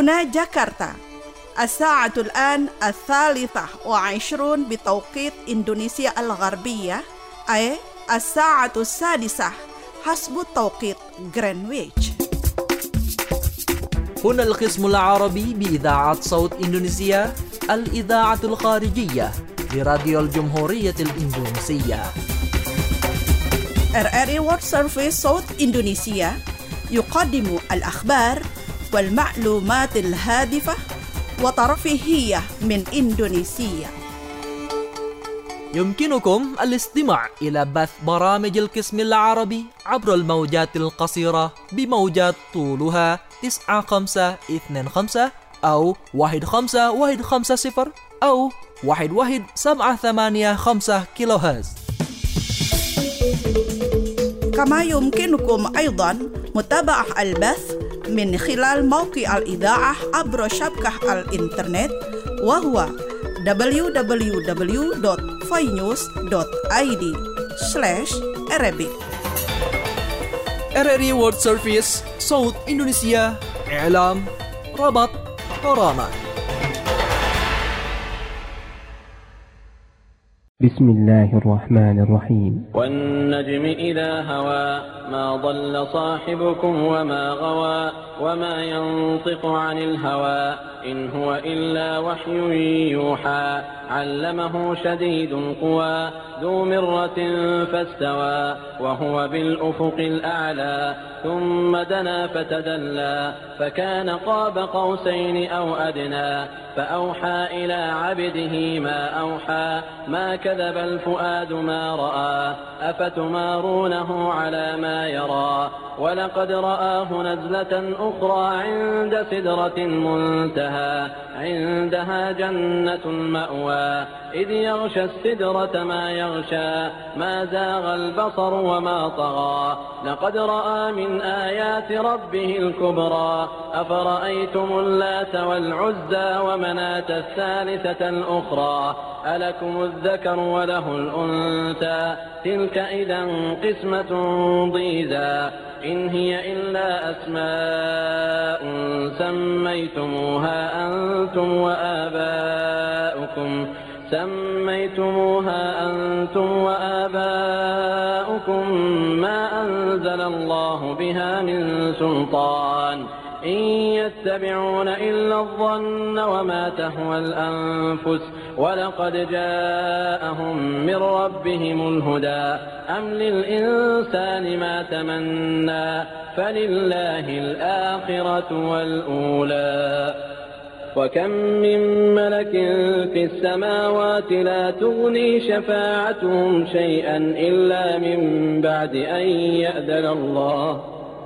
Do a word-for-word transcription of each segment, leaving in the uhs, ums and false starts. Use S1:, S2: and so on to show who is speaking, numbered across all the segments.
S1: هنا جاكرتا الساعة الآن الثالثة وعشرون بتوقيت إندونيسيا الغربية، أي الساعة السادسة حسب توقيت غرينتش.
S2: هنا القسم العربي بإذاعة صوت إندونيسيا، الإذاعة الخارجية لراديو الجمهورية الإندونيسية.
S1: إر إر إي World Service صوت إندونيسيا يقدم الأخبار والمعلومات الهادفة وترفيهية من إندونيسيا.
S2: يمكنكم الاستماع إلى بث برامج القسم العربي عبر الموجات القصيرة بموجات طولها تسعة خمسة اثنين خمسة أو واحد خمسة واحد خمسة صفر أو واحد واحد سبعة ثمانية خمسة كيلو هرتز.
S1: كما يمكنكم أيضا متابعة البث من خلال موقع الإذاعة عبر شبكة الإنترنت، وهو دبليو دبليو دبليو دوت فاينيوز دوت آي دي سلاش Arabic.
S2: إر إر إي World Service صوت إندونيسيا، إعلام، ربط، برامج.
S3: بسم الله الرحمن الرحيم.
S4: والنجم إذا هوى ما ضل صاحبكم وما غوى وما ينطق عن الهوى إن هو إلا وحي يوحى علمه شديد القوى ذو مرة فاستوى وهو بالأفق الأعلى ثم دنا فتدلى فكان قاب قوسين أو أدنى فأوحى إلى عبده ما أوحى ما كذب الفؤاد ما رأى أفتمارونه على ما يرى ولقد رآه نزلة أخرى عند سدرة المنتهى عندها جنة المأوى إذ يغشى السدرة ما يغشى ما زاغ البصر وما طغى لقد رأى من آيات ربه الكبرى أفرأيتم اللات والعزى ومناة الثالثة الأخرى ألكم الذكر وله الأنثى تلك إذا قسمة ضيزى إن هي إلا أسماء سميتموها أنتم وآباؤكم سميتموها أنتم وآباؤكم ما أنزل الله بها من سلطان إن يتبعون إلا الظن وما تهوى الأنفس ولقد جاءهم من ربهم الهدى أم للإنسان ما تمنى فلله الآخرة والأولى وكم من ملك في السماوات لا تغني شفاعتهم شيئا إلا من بعد أن يأذن الله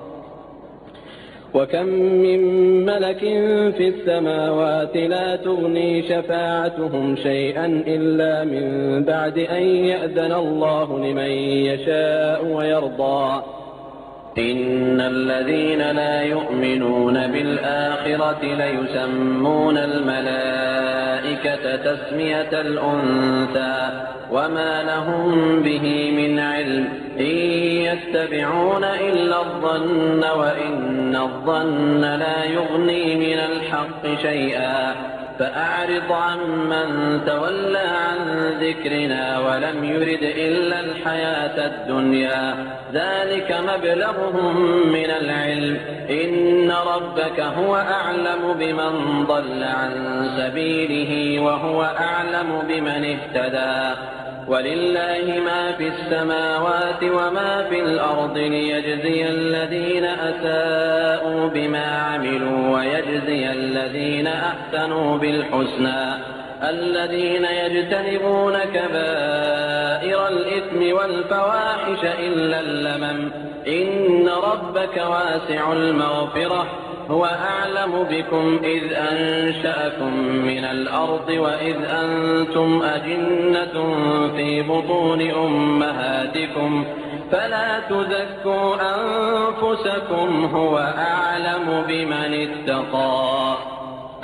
S4: وكم من ملك في السماوات لا تغني شفاعتهم شيئا إلا من بعد أن يأذن الله لمن يشاء ويرضى إن الذين لا يؤمنون بالآخرة ليسمون الملائكة تسمية الأنثى وما لهم به من علم إن يتبعون إلا الظن وإن الظن لا يغني من الحق شيئا فأعرض عمن تولى عن ذكرنا ولم يرد إلا الحياة الدنيا ذلك مبلغهم من العلم إن ربك هو أعلم بمن ضل عن سبيله وهو أعلم بمن اهتدى ولله ما في السماوات وما في الأرض ليجزي الذين أساءوا بما عملوا ويجزي الذين أحسنوا بالحسنى الذين يجتنبون كبائر الإثم والفواحش إلا اللمم إن ربك واسع المغفرة هو أعلم بكم إذ أنشأكم من الأرض وإذ أنتم أجنة في بطون أمهاتكم فلا تزكوا أنفسكم هو أعلم بمن اتقى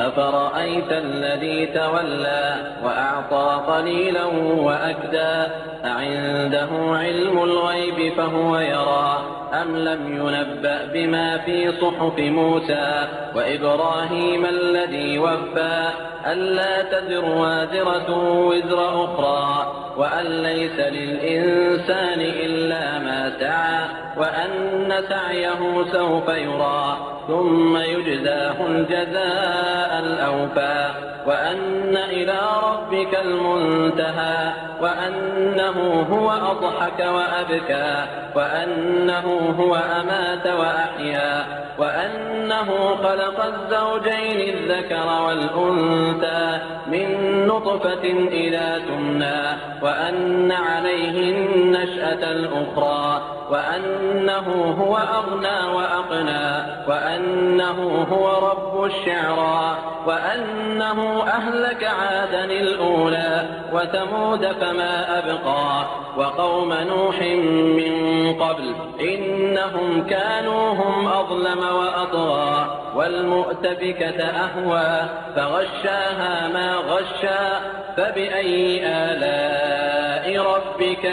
S4: أفرأيت الذي تولى وأعطى قليلا وأكدى أعنده علم الغيب فهو يرى أم لم ينبأ بما في صحف موسى وإبراهيم الذي وفى ألا تزر وازرة وزر أخرى وأن ليس للإنسان إلا ما سعى وأن سعيه سوف يرى ثم يجزاه الجزاء الأوفى وأن إلى ربك المنتهى وأنه هو أضحك وأبكى وأنه هو أمات وأحيا وأنه خلق الزوجين الذكر والأنثى من نطفة إذا تمنى وأن عليه النشأة الأخرى وأنه هو أغنى وأقنى وأنه هو رب الشعرى وأنه أهلك عادا الأولى وثمود فما أبقى وقوم نوح من قبل إنهم كانوا هم أظلم وأطغى والمؤتفكة أهوى فغشاها ما غشى فبأي آلاء ربك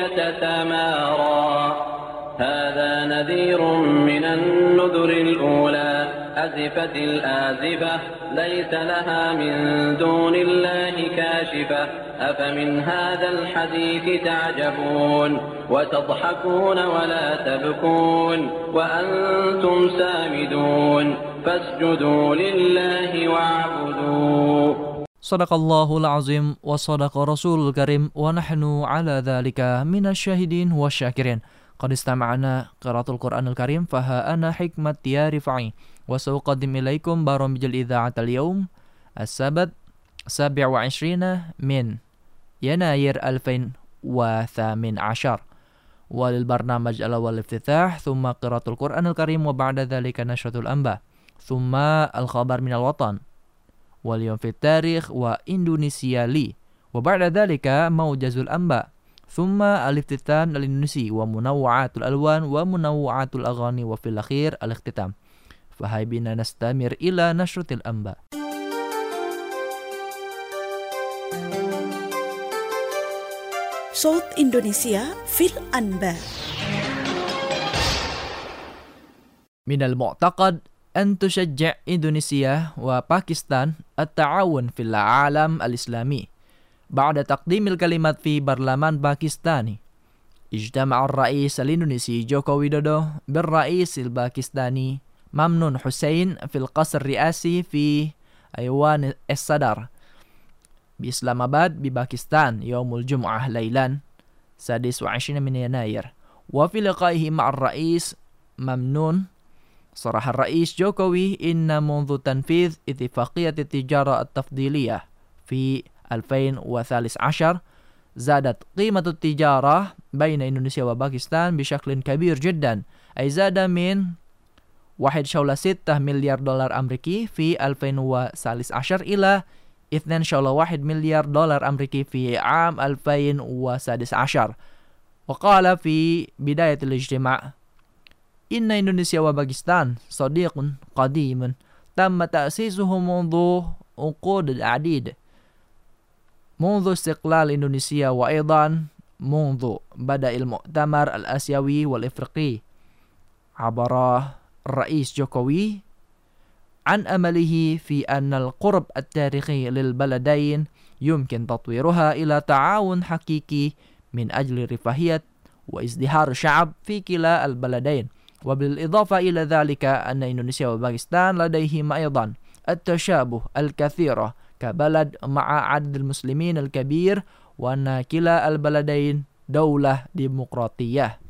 S4: تتمارى هذا نذير من النذر الأولى أزفت الآزفة ليس لها من دون الله كاشفة أفمن هذا الحديث تعجبون وتضحكون ولا تبكون وأنتم سامدون فاسجدوا لله واعبدوا.
S2: Sadaqallahul azim wa sadaqa rasulul karim wa nahnu ala dhalika minasyahidin wa syakirin. Qad istama'na qiraatul Qur'anil Karim faha ana hikmat ya rifai wa sawqadim ilaikum baramijal idza'atal yawm as-sabat sabi' wa ishrina min Yanayir alfain wa thamin ashar walil barnamaj ala wal iftitah thumma qiraatul Qur'anil Karim wa ba'da dhalika nashratul anba thumma al-khabar minal watan wal yawm fit tarikh wa Indonesia li wa ba'da dhalika maujazul anba thumma al-iftitan al-Indonesia wa munawwa'atul alwan wa munawwa'atul aghani wa fil akhir al-ikhtitam fahaybina nastamir ila nashratil anba.
S1: صوت إندونيسيا في الأنباء.
S2: من المعتقد أن تشجع إندونيسيا وباكستان التعاون في العالم الإسلامي. بعد تقديم الكلمات في برلمان باكستاني اجتمع الرئيس الإندونيسي جوكو ويدودو بالرئيس الباكستاني ممنون حسين في القصر الرئاسي في أيوان الصدر بإسلام آباد بباكستان يوم الجمعة ليلا سادس وعشرين من يناير. وفي لقائه مع الرئيس ممنون صرح الرئيس جوكوي إن منذ تنفيذ اتفاقية التجارة التفضيلية في ألفين وثلاثة عشر زادت قيمة التجارة بين إندونيسيا وباكستان بشكل كبير جدا أي زاد من واحد فاصلة ستة مليار دولار أمريكي في ألفين وثلاثة عشر إلى اثنين فاصلة واحد مليار دولار أمريكي في عام ألفين وسادس عشر. وقال في بداية الاجتماع إن إندونيسيا وباكستان صديق قديم تم تأسيسه منذ عقود عديدة منذ استقلال إندونيسيا وأيضا منذ بدأ المؤتمر الآسيوي والإفريقي. عبر الرئيس جوكوي عن أمله في أن القرب التاريخي للبلدين يمكن تطويرها إلى تعاون حقيقي من أجل رفاهية وازدهار الشعب في كلا البلدين. وبالإضافة إلى ذلك أن إندونيسيا وباكستان لديهما أيضا التشابه الكثير كبلد مع عدد المسلمين الكبير وأن كلا البلدين دولة ديمقراطية.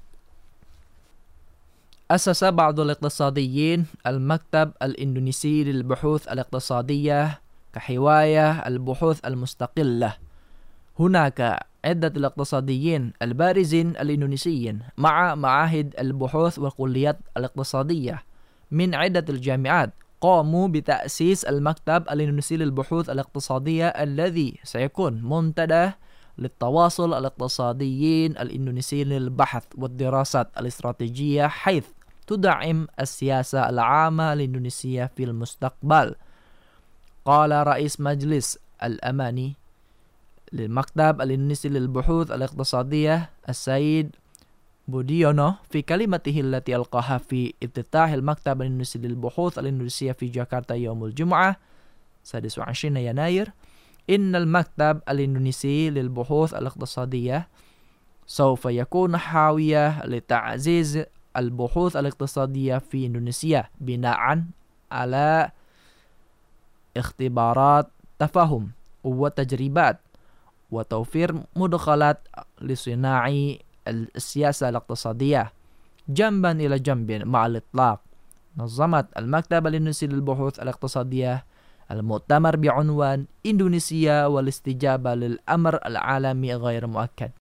S2: أسس بعض الاقتصاديين المكتب الإندونيسي للبحوث الاقتصادية كحواية البحوث المستقلة. هناك عدة الاقتصاديين البارزين الإندونيسيين مع معاهد البحوث والكليات الاقتصادية من عدة الجامعات قاموا بتأسيس المكتب الإندونيسي للبحوث الاقتصادية الذي سيكون منتدى للتواصل الاقتصاديين الإندونيسيين للبحث والدراسات الاستراتيجية حيث تدعم السياسة العامة الإندونيسية في المستقبل. قال رئيس مجلس الأماني للمكتب الإندونيسي للبحوث الاقتصادية السيد بوديونو في كلمته التي ألقاها في افتتاح المكتب الإندونيسي للبحوث الإندونيسية في جاكرتا يوم الجمعة السادس والعشرين يناير: إن المكتب الإندونيسي للبحوث الاقتصادية سوف يكون حاوية لتعزيز البحوث الاقتصادية في إندونيسيا بناء على اختبارات تفاهم وتجربات وتوفير مدخلات لصناع السياسة الاقتصادية جنبا إلى جنب مع الإطلاق. نظمت المكتب الإندونيسي للبحوث الاقتصادية المؤتمر بعنوان إندونيسيا والاستجابة للأمر العالمي غير مؤكد.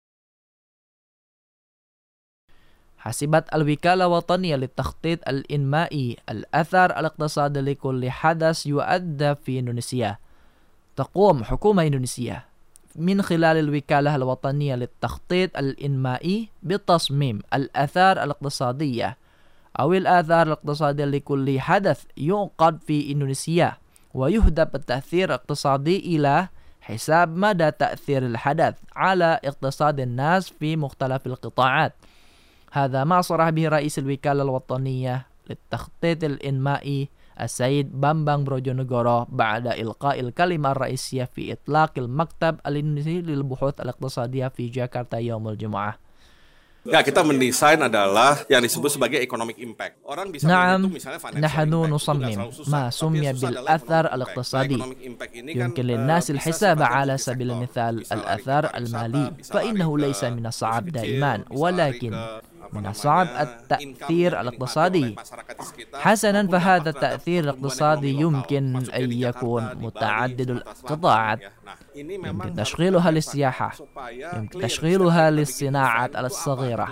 S2: حسبت الوكالة الوطنية للتخطيط الإنمائي الأثر الاقتصادي لكل حدث يؤدى في إندونيسيا. تقوم حكومة إندونيسيا من خلال الوكالة الوطنية للتخطيط الإنمائي بتصميم الآثار الاقتصادية أو الآثار الاقتصادية لكل حدث يعقد في إندونيسيا، ويهدف التأثير الاقتصادي إلى حساب مدى تأثير الحدث على اقتصاد الناس في مختلف القطاعات. هذا ما صرح به رئيس الوكالة الوطنية للتخطيط الإنمائي السيد بامبang Brojonegoro بعد إلقاء الكلمة الرئيسية في إطلاق المكتب الإندونيسي للبحوث الاقتصادية في جاكرتا يوم الجمعة.
S5: Ya, kita mendesain adalah yang disebut sebagai economic impact. Orang bisa
S2: نعم،
S5: menghitung misalnya financial
S2: نحن
S5: impact.
S2: نصمم ما سمي بالأثر الاقتصادي. يمكن للناس الحساب على سبيل المثال الأثر المالي، فإنه ليس من الصعب دائما، ولكن من الصعب التأثير الاقتصادي. حسنا، فهذا التأثير الاقتصادي يمكن أن يكون متعدد القطاعات. يمكن تشغيلها للسياحة، يمكن تشغيلها للصناعات الصغيرة.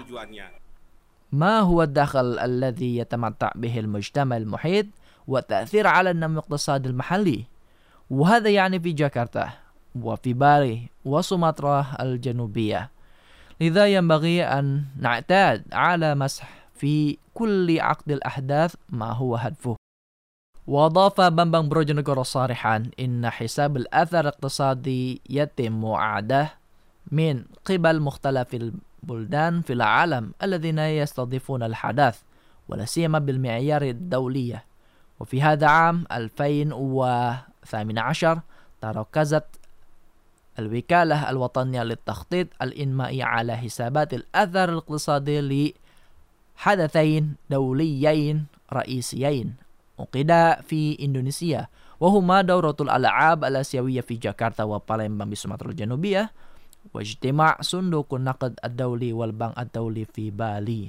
S2: ما هو الدخل الذي يتمتع به المجتمع المحيط والتأثير على النمو الاقتصادي المحلي؟ وهذا يعني في جاكرتا وفي بالي وسومطرة الجنوبية. لذا ينبغي أن نعتاد على مسح في كل عقد الأحداث ما هو هدفه. وأضاف بامبang Brojonegoro صارحا إن حساب الأثر الاقتصادي يتم إعادته من قبل مختلف البلدان في العالم الذين يستضيفون الحدث، ولا سيما بالمعيار الدولية. وفي هذا عام ألفين وثمانية عشر تركزت الوكالة الوطنية للتخطيط الإنمائي على حسابات الأثر الاقتصادي لحدثين دوليين رئيسيين عقدا في إندونيسيا، وهما دورة الألعاب الآسيوية في جاكرتا وبالembang بسومطرة الجنوبية، واجتماع صندوق النقد الدولي والبنك الدولي في بالي.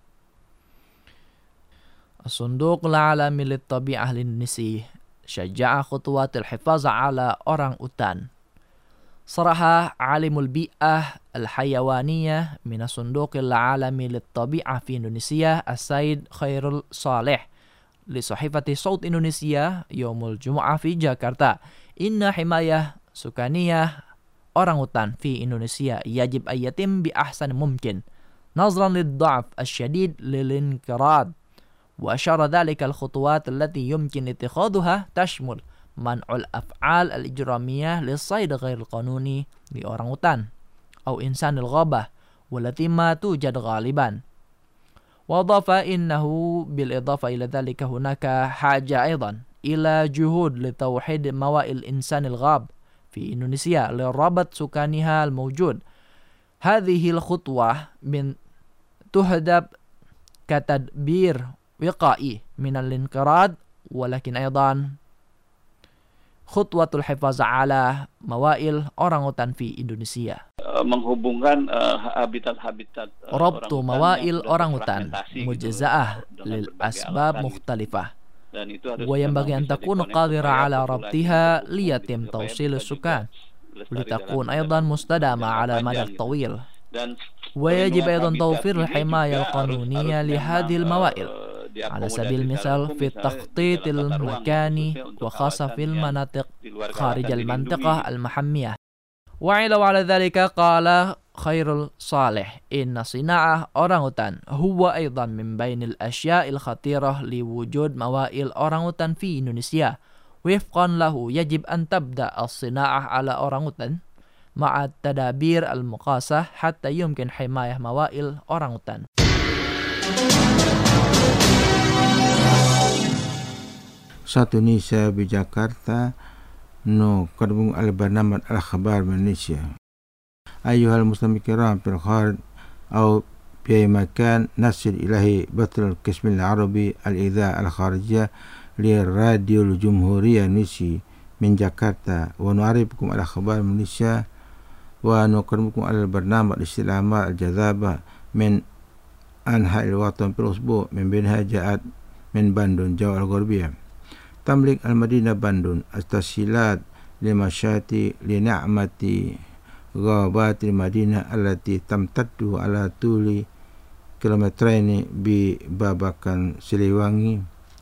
S2: الصندوق العالمي للطبيعة الإندونيسي شجع خطوات الحفاظ على أورانغ أوتان. صرح عالم البيئة الحيوانية من الصندوق العالمي للطبيعة في إندونيسيا السيد خيرul صالح لصحيفة صوت إندونيسيا يوم الجمعة في جاكرتا إن حماية سكانية أورانغوتان في إندونيسيا يجب أن يتم بأحسن ممكن نظرا للضعف الشديد للانقراض. وأشار ذلك الخطوات التي يمكن اتخاذها تشمل منع الأفعال الإجرامية للصيد غير القانوني لأورانغوتان أو إنسان الغابة والتي ما توجد غالبا. وأضاف إنه بالإضافة إلى ذلك هناك حاجة أيضا إلى جهود لتوحيد موائل الإنسان الغاب في إندونيسيا لربط سكانها الموجود. هذه الخطوة من تهدف كتدبير وقائي من الانقراض، ولكن أيضا خطوة الحفاظ على موائل أورانغوتان في إندونيسيا.
S6: menghubungkan habitat-habitat
S2: ربط موائل أورانغوتان مجزأة للأسباب مختلفة، وينبغي أن تكون قادرة على ربطها ليتم توصيل السكان، ولتكون أيضا مستدامة على المدى الطويل. ويجب أيضا توفير الحماية القانونية لهذه الموائل على سبيل المثال في التخطيط المكاني وخاصة في المناطق خارج المنطقة المحمية. وعلى على ذلك قال خيرul صالح إن صناعة أورانغوتان هو أيضا من بين الأشياء الخطيرة لوجود موائل أورانغوتان في إندونيسيا، وفقا له يجب أن تبدأ الصناعة على أورانغوتان مع التدابير المقاسة حتى يمكن حماية موائل أورانغوتان.
S7: Satu Indonesia di Jakarta no kadung al-barnamaj al-akhbar Indonesia. Ayuhal muslimin kiram fil kharij أو في مكان نصل إليه بث القسم العربي الإذاعة الخارجية للراديو الجمهورية الإندونيسي من جاكرتا ونعرفكم على أخبار ماليزيا ونقدمكم على البرنامج الاستعلامات الجذابة من أنحاء الوطن في الأسبوع من بينها جاءت من باندون جوا الغربية. تملك المدينة باندون التسهيلات لمشاتي لنعمة غابات المدينة التي تمتد على طول kilometraini ببابكان سليوانgi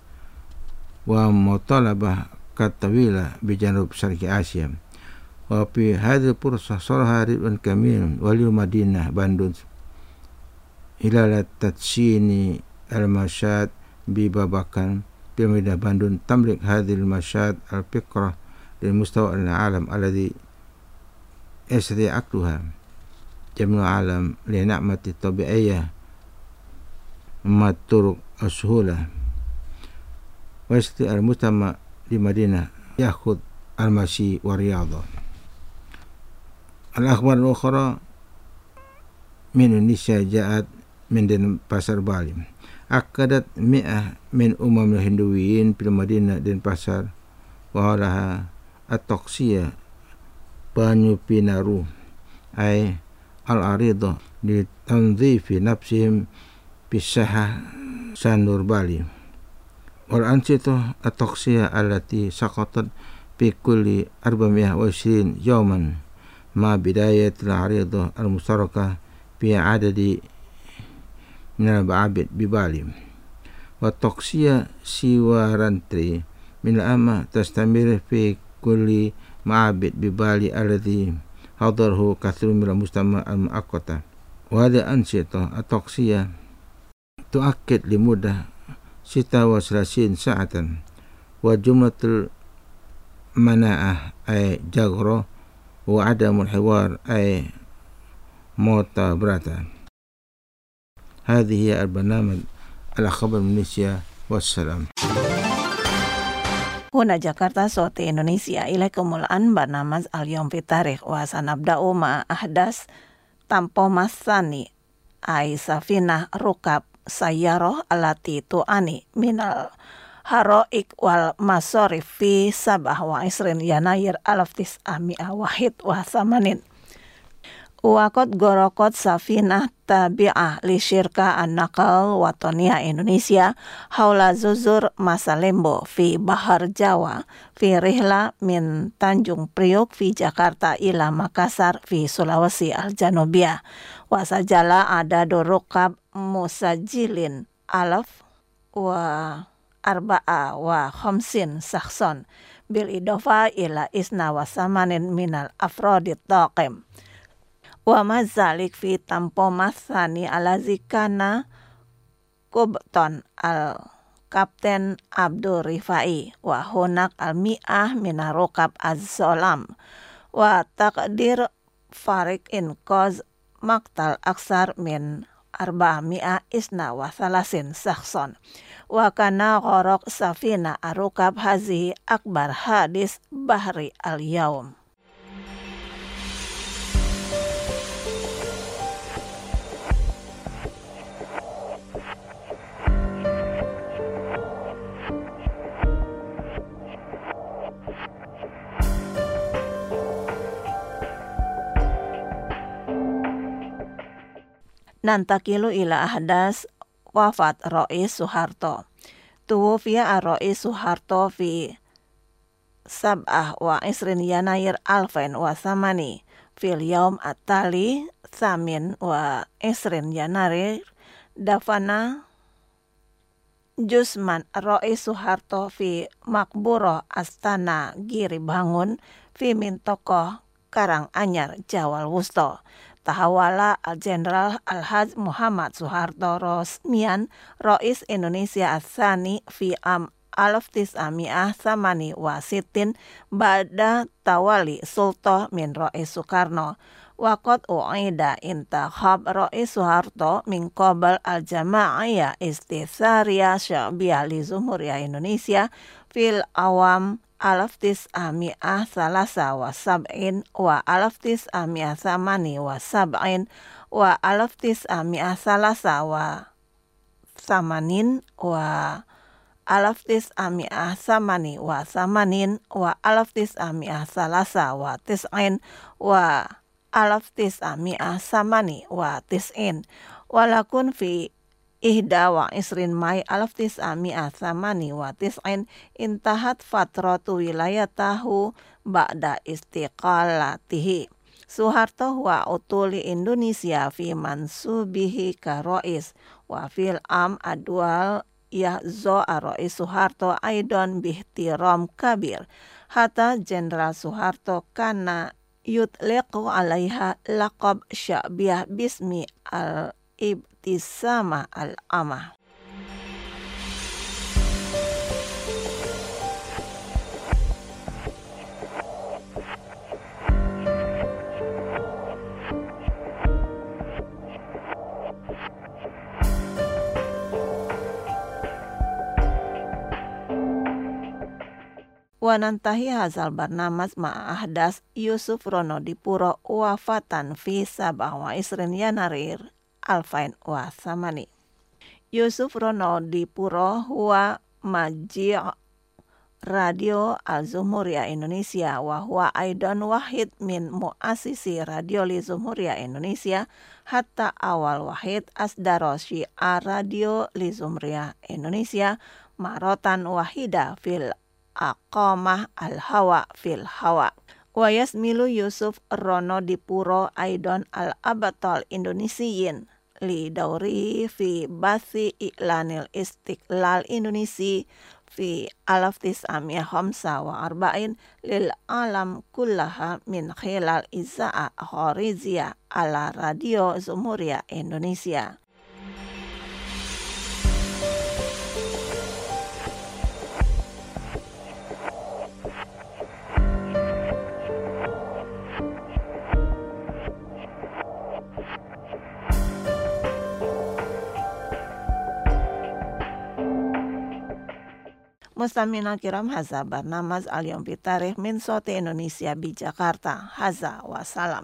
S7: ومطالبة طويلة بجنوب شرق آسيا. وفي هذه الفرصة صرح رضوان كميل ولي مدينة باندون إلى تدشين المشاة ببابكان في مدينة باندون. تملك هذه المشاة الفكرة للمستوى العالم الذي يستطيع عقلها جميع العالم لنعمة الطبيعية مع الطرق السهولة. ويستطيع المجتمع لمدينة يأخذ المشي والرياضة. الأخبار الأخرى من إندونيسيا جاءت من Denpasar Bali. أكدت مئة من أمم الهندويين في المدينة Denpasar وحولها التوكسية بانيو بينارو أي العريضة لتنظيف نفسهم بالساحة سانور بالي. والأنشطة التوكسية التي سقطت في كل أربعمائة وعشرين يوما مع بداية العريضة المشتركة في عدد من المعابد ببالي. والتوكسية سيوارانتري من العام تستمر في كل معابد ببالي الذي حضره كثير من المجتمع المؤقتة. وهذه الأنشطة التوكسية تؤكد لمدة ستة وثلاثين ساعة. وجملة المناعة أي جاغرو وعدم الحوار أي موتا براتا. هذه هي البرنامج الأخبار Indonesia. Wassalam.
S8: Huna Jakarta Soti Indonesia ilaikumul an barnamaz al-yom fi tarikh wa sanabda'u ma ahdas tampo masani ay safinah rukab sayyaroh alati tu'ani minal haroik wal masorif fi sabah wa isrin yanayir alaf tis'ah mi'ah wahid wa samanin. Wakot gorokot safinah tabi'ah li syirka an-naqal watonia Indonesia haula zuzur Masalembo fi Bahar Jawa fi rihla min Tanjung Priok fi Jakarta ila Makassar fi Sulawesi al-Janubiyah. Wasajala ada dorokab musajilin alaf wa arba'a wa khamsin sakhson bil idofa ila isna wa samanin minal afrodit taqim. Wa mazalik fi tampo masani ala zikana kubton al Kapten Abdul Rifai wa hunak al mi'ah minarokab az-zolam wa takdir farik in koz maktal aksar min arba mi'ah isna wa salasin sakhson wa kana gorok safina arukab hazi akbar hadis bahri al-yaum. Nantakilu ila ahdas wafat Rois Suharto. Tuwufiya ar-Rois Suharto fi sab'ah wa isrin yanayir alfain wa samani fil yaum at-tali samin wa isrin yanayir dafana Jusman Rois Suharto fi Makburo Astana Giri Bangun fi Mintoko Karanganyar Jawal Wusto. Tahawala Al-Jenderal Al-Haj Muhammad Suharto Rosmian Rois Indonesia Asani fi am alaf tis'ami'ah samani wa sitin ba'da tawali sultan min Rais Soekarno. Waqad u'ida intakhab Rais Soeharto min qabal al-jama'iyah istisariyah sya'biyah li Jumhuriyah Indonesia fil awam alaf tis'ami'ah salasa wa sab'in wa alaf tis'ami'ah samani wa sab'in wa alaf tis'ami'ah salasa wa samanin wa alaf tis'ami'ah samani wa samanin wa alaf tis'ami'ah salasa wa tis'in wa alaf tis'ami'ah samani wa tis'in walakun fi ihda wa isrin Mai alaf tis'ami'ah samani wa tis'in intahat fatratu wilayatahu ba'da istiqalatihi. Soeharto wa utuli Indonesia fi mansubihi ka Rais wa fil am adwal yahzo Rais Soeharto aidan bihtiram kabir hatta Jenderal Soeharto kana yutliqu alaiha laqab sya'biyah bismi al-ibtisama al-amah. Wanantahi hazal barnamas ma'ahdas Yusuf Rono Dipuro wafatan fi sabah wa isrin Yanarir alfain wa samani. Yusuf Rono Dipuro huwa maji' radio al-Jumhuriyah Indonesia wa huwa aidan wahid min muasisi radio li Jumhuriyah Indonesia hatta awal wahid asdaro syiar radio li Jumhuriyah Indonesia marotan wahida fil aqamah al-hawa fil hawa. Wa yasmilu Yusuf Rono Dipuro aidan al-abatal Indonesiyin li dauri fi bathi iklanil istiqlal Indonesia fi alaf tis'ami'ah khamsa wa arba'in lil alam kullaha min khilal iza'ah khoriziyah ala radio Jumhuriyah Indonesia. Mustamina kiram haza barnamaz al-yawm fi tarikh min Soti Indonesia di Jakarta. Haza wa salam.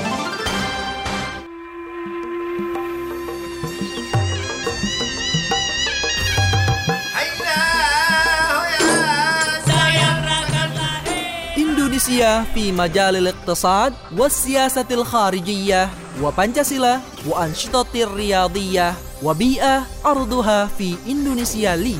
S2: Indonesia fi majalil iqtisad wa siyasatil kharijiyah wa Pancasila wa anshitatir riyadiyah wa bi'ah arduha fi Indonesia li.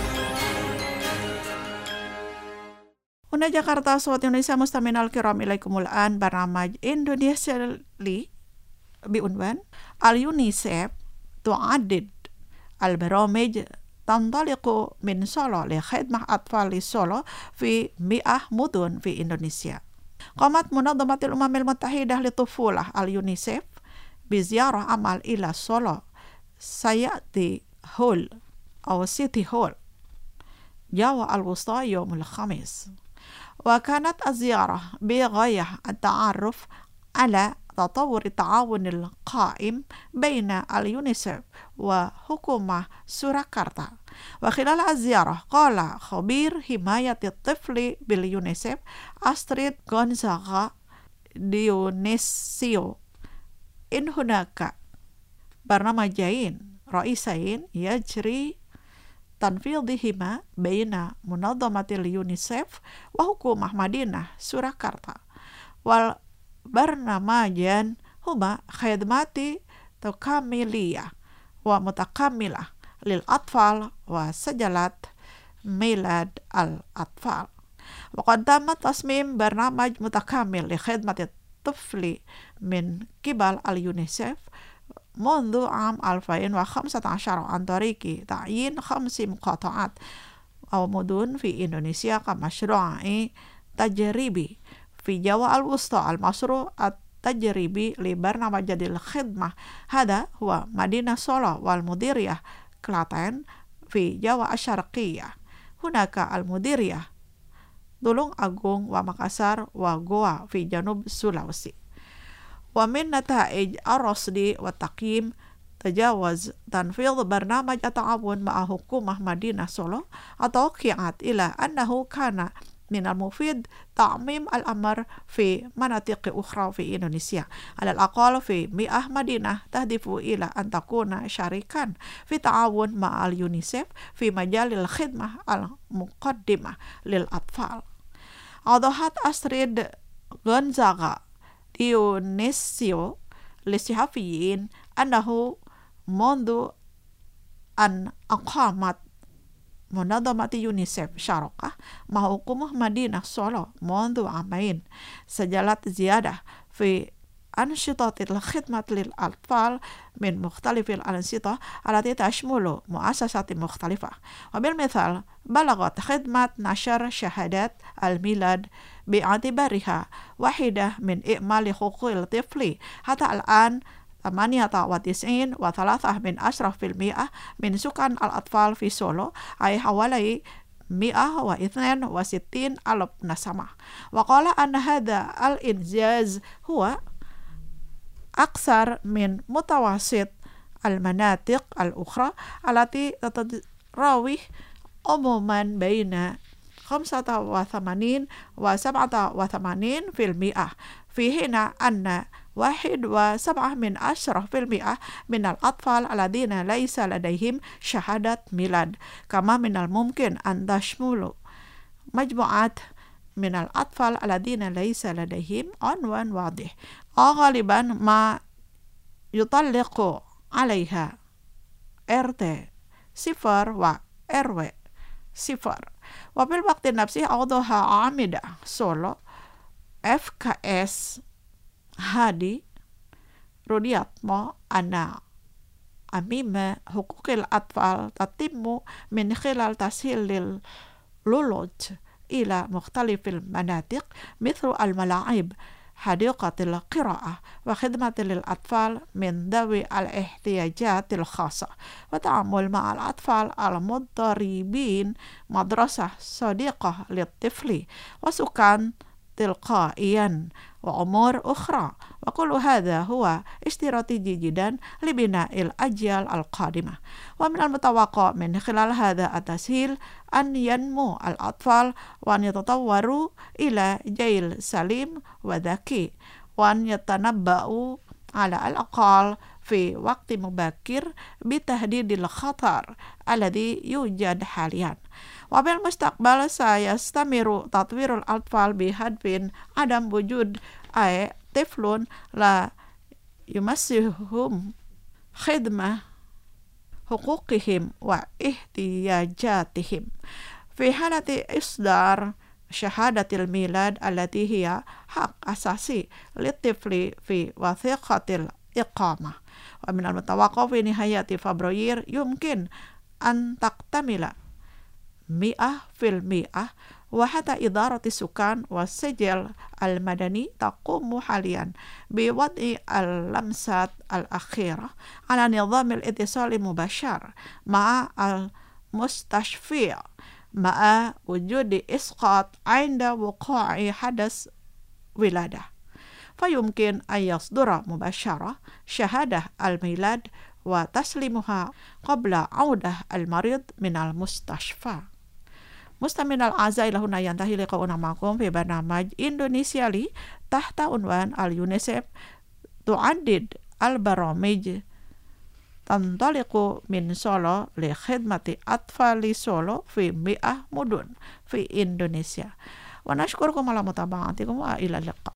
S1: Una Jakarta Sobat Indonesia Mustaminal Kiram Ilaikumul An Barnamaj Indonesia li biunwan al-UNICEF tu'adid al-baramij tantaliqu min Solo li khidmah atfal li Solo fi mi'ah mudun fi Indonesia. Qamat Munadhamatil Umamil Muttahidah li Tufulah al-UNICEF biziarah amal ila Solo sayati hall atau City Hall Jawa al-Wusta yawmul Khamis. وكانت الزيارة بغاية التعرف على تطور التعاون القائم بين اليونيسف وحكومة سوراكرتا. وخلال الزيارة قال خبير حماية الطفل باليونيسف أستريد غونزاغا ديونيسيو إن هناك برنامجين رئيسيين يجري tanfidhihima baina munadhamatil UNICEF wa hukumah Madinah Surakarta wal barnamajan huma khidmati takamiliyah wa mutakamilah lil atfal wa sajalat milad al atfal wa qad tamma tasmim barnamaj mutakamil li khidmati tufli min qibal al UNICEF منذ عام ألفين وخمسة عشر عن طريق تعيين خمس مقاطعات أو مدن في إندونيسيا كمشروع تجريبي في جوا الوسطى. المشروع التجريبي لبرنامج الخدمة هذا هو مدينة سولو والمديرية كلاتين في جوا الشرقية hunaka al-Mudiriyah, Tulung Agung wa Makassar wa Goa fi Janub Sulawesi. Wa min nataij ar-rasdi wa taqyim tajawaz tanfidh barnamaj at-ta'awun ma'a hukumah Madinah Solo atau qi'at ila annahu kana من المفيد تعميم الأمر في مناطق أخرى في إندونيسيا على الأقل في مئة مدينة تهدف إلى أن تكون شريكا في تعاون مع اليونيسيف في مجال الخدمة المقدمة للأطفال. أوضحت أستريد غونزاغا ديونيسيو للصحفيين أنه منذ أن أقامت منظمة يونيسيف شراكة مع حكومة مدينة سولو منذ عامين سجلت زيادة في أنشطة الخدمة للأطفال من مختلف الأنشطة التي تشمل مؤسسات مختلفة. وبالمثال بلغت خدمة نشر شهادات الميلاد باعتبارها واحدة من إكمال حقوق الطفل حتى الآن ثمانية وتسعين وثلاثة من عشرة في المئة من سكان الأطفال في سولو أي حوالي مئة واثنين وستين ألف نسمة. وقال أن هذا الإنجاز هو أكثر من متوسط المناطق الأخرى التي تتراوح عموما بين خمسة وثمانين وسبعة وثمانين في المئة، في حين أن واحد وسبعة من عشرة في المئة من الأطفال الذين ليس لديهم شهادة ميلاد. كما من الممكن أن تشمل مجموعات من الأطفال الذين ليس لديهم عنوان واضح وغالبا ما يطلق عليها إر تي صفر و إر و صفر. وفي الوقت نفسه أوضح عامدة سولو إف كي إس هادي رودياتمو أن أمام حقوق الأطفال تتم من خلال تسهيل اللولوج إلى مختلف المناطق مثل الملاعب، حديقة القراءة، وخدمة للأطفال من ذوي الاحتياجات الخاصة، وتعامل مع الأطفال المضطربين، مدرسة صديقة للطفل، وسكان تلقائيا، وأمور أخرى. وكل هذا هو استراتيجي جدا لبناء الأجيال القادمة. ومن المتوقع من خلال هذا التسهيل أن ينمو الأطفال وأن يتطوروا إلى جيل سليم وذكي، وأن يتنبأوا على الأقل في وقت مبكر بتهديد الخطر الذي يوجد حاليا. وبالمستقبل سيستمر تطوير الأطفال بهدف عدم وجود أي طفل لا يمسهم خدمة حقوقهم واحتياجاتهم في حالة إصدار شهادة الميلاد التي هي حق أساسي للطفل في وثيقة الإقامة. ومن المتوقع في نهاية فبراير يمكن أن تكتمل مئة في المئة، وحتى إدارة السكان والسجل المدني تقوم حاليا بوضع اللمسات الأخيرة على نظام الاتصال المباشر مع المستشفى مع وجود إسقاط عند وقوع حدث ولادة، فيمكن أن يصدر مباشرة شهادة الميلاد وتسليمها قبل عودة المريض من المستشفى. مستمعينا الأعزاء، إلى هنا ينتهي لقاؤنا معكم في برنامج إندونيسيا لي تحت عنوان اليونيسيف تعدد البرامج تنطلق من سولو لخدمة أطفال سولو في مئة مدن في إندونيسيا. ونشكركم على متابعتكم وإلى اللقاء.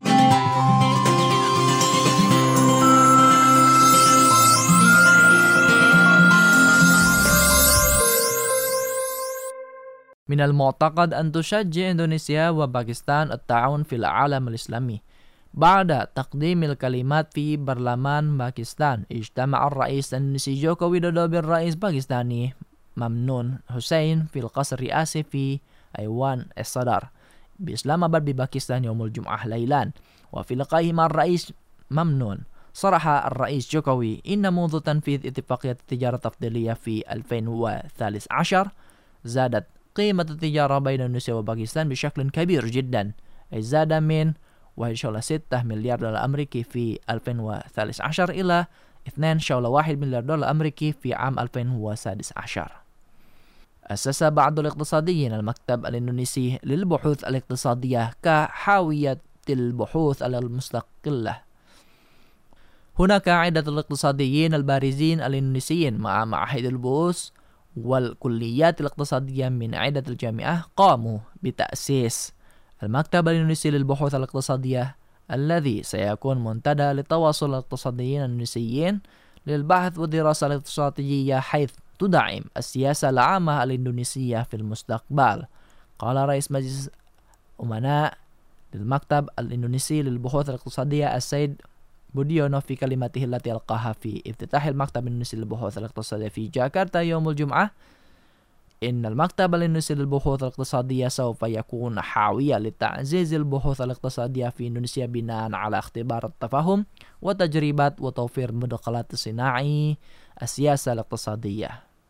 S2: من المعتقد أن تشجع إندونيسيا وباكستان التعاون في العالم الإسلامي. بعد تقديم الكلمات في برلمان باكستان، اجتمع الرئيس الإندونيسي جوكو ويدودو بالرئيس الباكستاني ممنون حسين في القصر الرئاسي في أيوان الصدر بإسلام آباد بباكستان يوم الجمعة ليلا. وفي لقائه مع الرئيس ممنون صرح الرئيس جوكوي إن منذ تنفيذ اتفاقية التجارة التفضيلية في ألفين وثلاثة عشر زادت قيمة التجارة بين إندونيسيا وباكستان بشكل كبير جدا، أي زاد من واحد فاصلة ستة مليار دولار أمريكي في ألفين وثلاثة عشر إلى اثنين فاصلة واحد مليار دولار أمريكي في عام ألفين وسادس عشر. أسس بعض الاقتصاديين المكتب الإندونيسي للبحوث الاقتصادية كحاوية البحوث المستقلة. هناك عدة الاقتصاديين البارزين الإندونيسيين مع معاهد البحوث والكليات الاقتصادية من عدة الجامعات قاموا بتأسيس المكتب الإندونيسي للبحوث الاقتصادية، الذي سيكون منتدى لتواصل الاقتصاديين الإندونيسيين للبحث والدراسة الاقتصادية، حيث تدعم السياسة العامة الإندونيسية في المستقبل. قال رئيس مجلس أمناء للمكتب الإندونيسي للبحوث الاقتصادية السيد بوديونو في كلمته التي ألقاها في افتتاح المكتب الإندونيسي للبحوث الاقتصادية في جاكرتا يوم الجمعة: إن المكتب الإندونيسي للبحوث الاقتصادية سوف يكون حاوية لتعزيز البحوث الاقتصادية في إندونيسيا بناء على اختبار التفاهم وتجربة وتوفير مدخلات الصناعي السياسة الاقتصادية.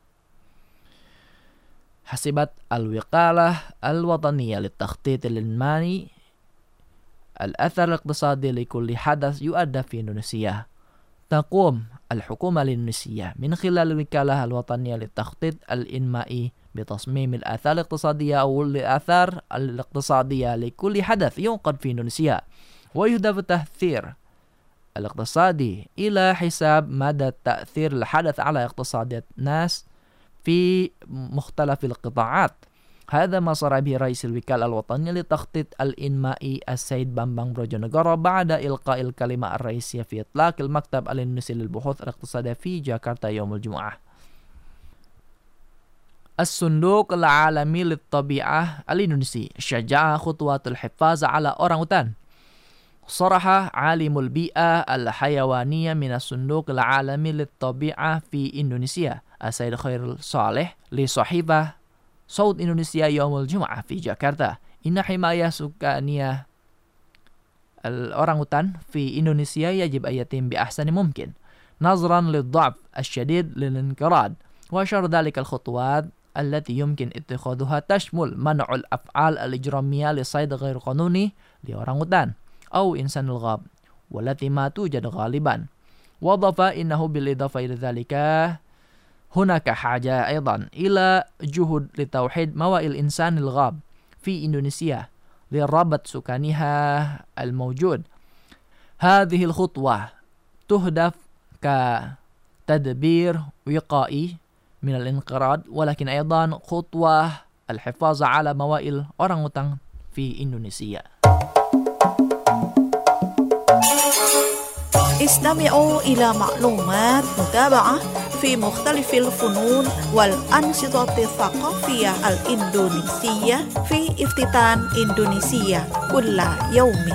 S2: حسبت الوكالة الوطنية للتخطيط الإنمائي الأثر الاقتصادي لكل حدث يؤدى في إندونيسيا. تقوم الحكومة الإندونيسية من خلال الوكالة الوطنية للتخطيط الإنمائي بتصميم الآثار الاقتصادية أو الآثار الاقتصادية لكل حدث ينقد في إندونيسيا، ويهدف التأثير الاقتصادي إلى حساب مدى تأثير الحدث على اقتصاديات الناس في مختلف القطاعات. هذا ما صرح به رئيس الوكالة الوطنية للتخطيط الإنمائي السيد بامبang Brojonegoro بعد إلقاء الكلمة الرئيسية في إطلاق المكتب الإندونيسي للبحوث الاقتصادية في جاكرتا يوم الجمعة. الصندوق العالمي للطبيعة الإندونيسي شجع خطوات الحفاظ على أورانغوتان. صرح عالم البيئة الحيوانية من الصندوق العالمي للطبيعة في إندونيسيا السيد خير صالح لصحيفة صوت إندونيسيا يوم الجمعة في جاكرتا إن حماية سكانية الأورانغوتان في إندونيسيا يجب أن يتم بأحسن ممكن نظرا للضعف الشديد للانقراض. وأشار ذلك الخطوات التي يمكن اتخاذها تشمل منع الأفعال الإجرامية للصيد غير قانوني لأورانغوتان أو إنسان الغاب والتي ما توجد غالبا. وأضاف إنه بالإضافة إلى ذلك هناك حاجة أيضا إلى جهود لتوحيد موائل الإنسان الغاب في إندونيسيا لربط سكانها الموجود. هذه الخطوة تهدف كتدبير وقائي من الانقراض، ولكن أيضا خطوة الحفاظ على موائل أورانغوتان في إندونيسيا.
S1: استمعوا إلى معلومات متابعة في مختلف الفنون والأنشطة الثقافية الإندونيسية في افتتان إندونيسيا كل يوم.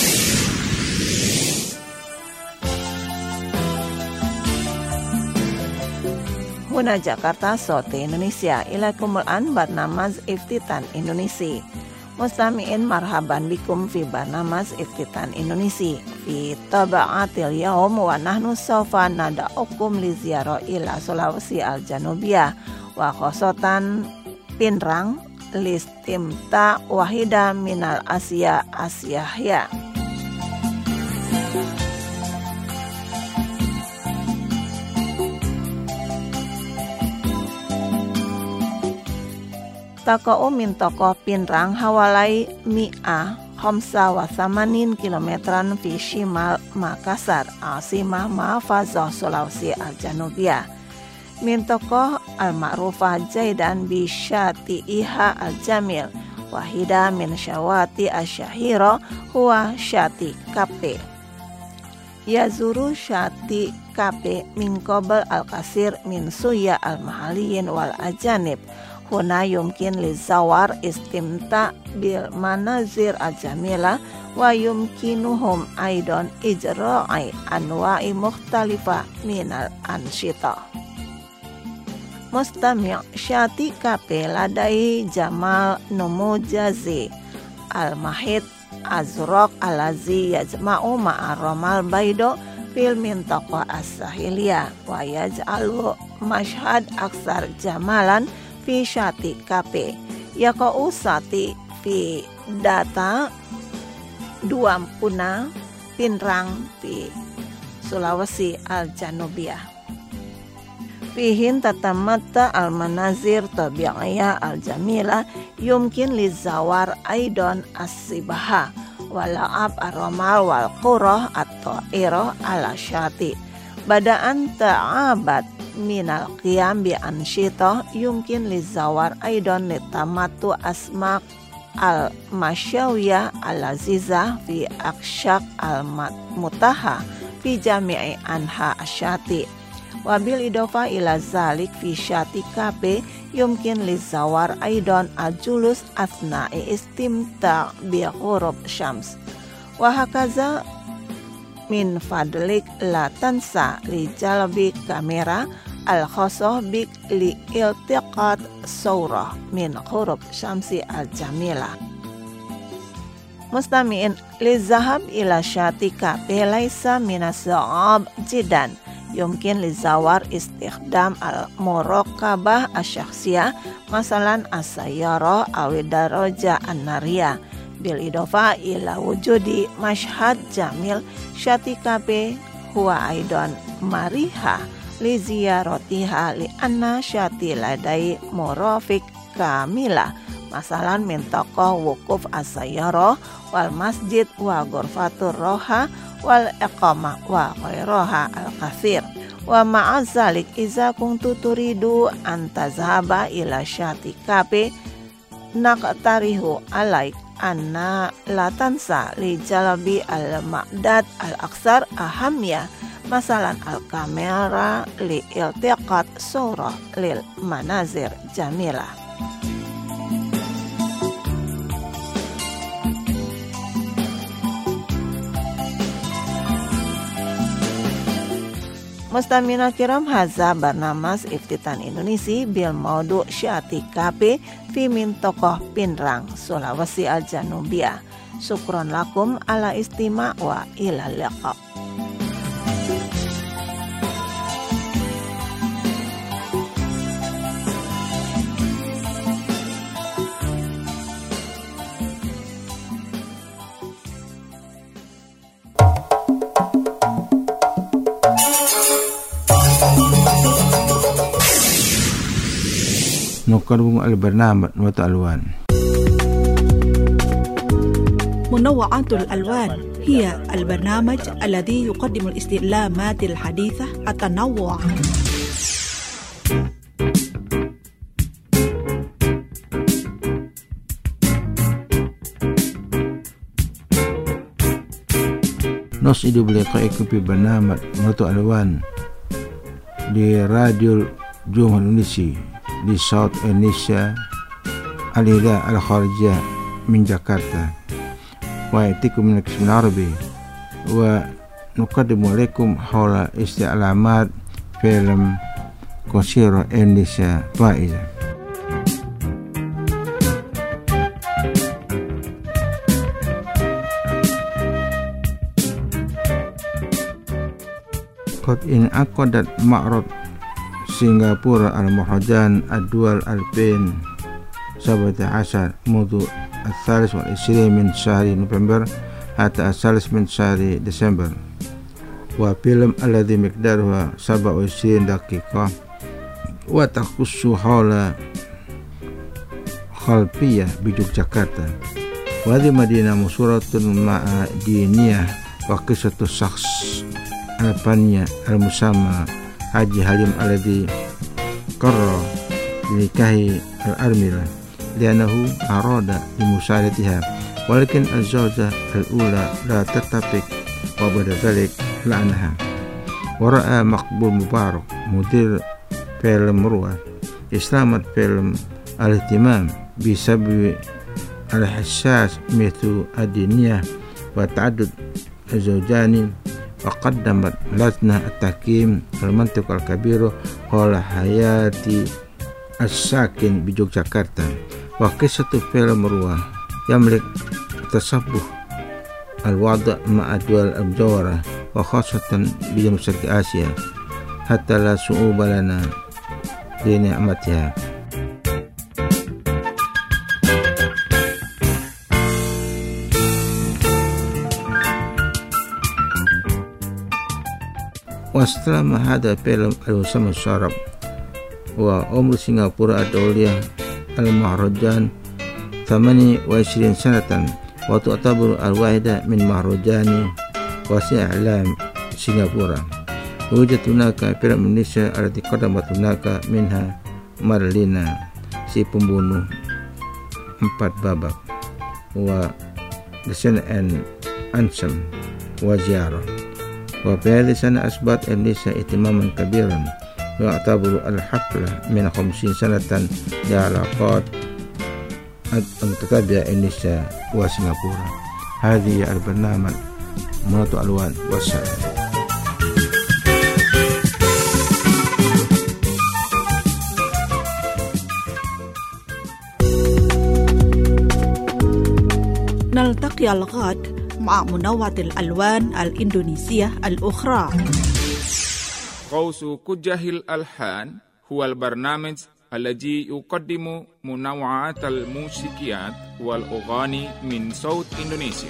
S8: هنا جاكرتا صوت إندونيسيا. إليكم الآن برنامج افتتان إندونيسي. مستمعين مرحبا بكم في برنامج افتتان إندونيسي في طبعة اليوم، ونحن سوف ندعوكم لزيارة إلى سولawesi الجنوبية وخاصة بينرang لاستمتاع واحدة من الأشياء السياحية. تقع من طاقة بينرang حوالي مئة وخمسة وثمانين كيلومترا في شمال مakassar عاصمة محافظة سولawesi الجنوبية. منطقة المعروفة جيدا بشاطئها الجميل، واحدة من شواطئ الشهيرة هو شاطئ كابي. يزور شاطئ كابي من قبل الكثير من السياح المحليين والأجانب. هنا يمكن للزوار استمتاع بالمناظر الجميلة، ويمكنهم أيضا إجراء أنواع مختلفة من الأنشطة. مستمع، شاطئ كابي لديه جمال نموذجي المحيط الأزرق الذي يجمع مع الرمال البيضاء في المنطقة الساحلية، ويجعل مشهد أكثر جمالا في شاطئ كابي. Yako usati pi data dua puna Pinrang pi Sulawesi Al-Janubiyah. Fihin tatamata al-manazir tabi'iyah al-jamila yumkin lizawar aidon as-sibaha wala'ab ar-ramal wal-qurah atau iroh ala syati. Badaan ta'abad minal qiyam bi ansyitoh yumkin lizawar aidon litamatu asmak al-masyawiyah al-azizah fi aksyak al-mutaha fi jami'i anha asyati. Wabil idofa ila zalik fi syati kape yumkin lizawar aidon ajulus asna'i istimta bi ghurub syams. Wahakaza min fadlik la tansa li jalbi kamera al-khosoh bik li iltiqat saurah min ghurub syamsi al-jamila. Mustami'in li zahab ila syati kape laisa minas za'ab jidan yumkin li zawar istikhdam al-muraqabah asyakhsiyah masalan asayara awidaroja an-nariyah bil idofa ila wujudi mashhad jamil syati kape huwa aidon mariha li ziyaratiha li anna syati ladai murafik kamila masalan min tokoh wukuf asayara wal masjid wa ghurfatur roha wal iqamah wa ghairaha al-kathir. Wa ma'azalik iza kuntu turidu antazhaba ila syati kape naqtarihu alaik anna la tansa li jalabi al-ma'dad al-aksar ahamya masalan al-kamera li iltiqat surah lil manazir jamilah. Mustamina kiram haza barnamas iftitan Indonesia bil maudu syati kape fi min tokoh Pinrang Sulawesi Al-Janubiyah. Syukron lakum ala istima wa ila liqa.
S7: نقرب البرنامج وتألوان.
S1: منوعات الألوان هي البرنامج الذي يقدم الاستعلامات الحديثة التنوع.
S7: نسعد بلقائكم في برنامج وتألوان لراديو جمهورية Indonesia di South Indonesia Al-Ida Al-Kharijah min Jakarta wa yatikum min al-qism al-arabi wa nuqaddimu alaikum hawla isti'lamat film qasira Indonesia Faiza. Qad in aqadat ma'rad Singapura al-Muhajan ad-Dual Alpin sabata ashar mudu al-thalis wal-isri min syahri November hatta al-thalis min syahri Desember wa film alladhi miqdaruha sab'a wa isrin daqiqah wa takhussu hawla khalfiyah bi Yogyakarta wa di Madinah musuratun ma'a diniyah wa qisatu syakhs al-Panya al-Musamma Haji Halim alladhi qarra nikahi al-armila lianahu arada bimusadatiha walakin az-zawjah al-ula la tattafiq wa ba'da dhalik la'anaha wa ra'a Maqbul Mubarak mudir film Ruwa islamat film al-ihtimam bisabbi al-hassas mithlu ad-diniyah wa ta'addud az-zawjani وقدمت لجنة التحكيم المنطق الكبير حول حياة الساكن بيوغياكارتا وقصة فيلم رواه يملك تشابه الوضع مع الدول المجاورة وخاصة بجنوب شرق آسيا حتى لا صعوبة لنا لنعمتها. واستلم هذا الفيلم المسمى الشرب وعمر سنغافورة الدولية المهرجان ثمانية وعشرين سنة وتعتبر الواحدة من مهرجان وسائل إعلام سنغافورة. يوجد هناك فيلم إندونيسيا التي قدمت هناك منها Marlina si pembunuh empat babak wa The Sun and Ansem wa Ziarah wa بهذه السنة أصبحت إندونيسيا اهتماما كبيرا ويعتبر الحفلة من خمسين سنة لعلاقات المتتابعة إندونيسيا وسنغافورة. هذه البرنامج مناط ألوان والسلام.
S1: نلتقي الغد مع منوع الألوان الإندونيسية الأخرى.
S9: قوس كجه الألحان هو البرنامج الذي يقدم منوعات الموسيقيات والأغاني من صوت إندونيسيا.